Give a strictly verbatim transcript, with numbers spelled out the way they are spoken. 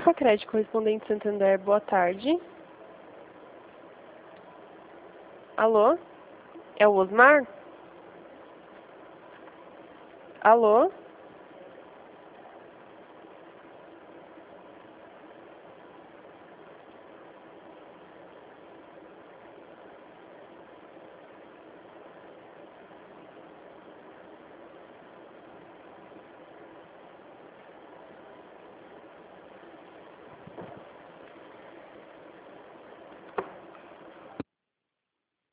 Sacacred, correspondente Santander, boa tarde. Alô? É o Osmar? Alô?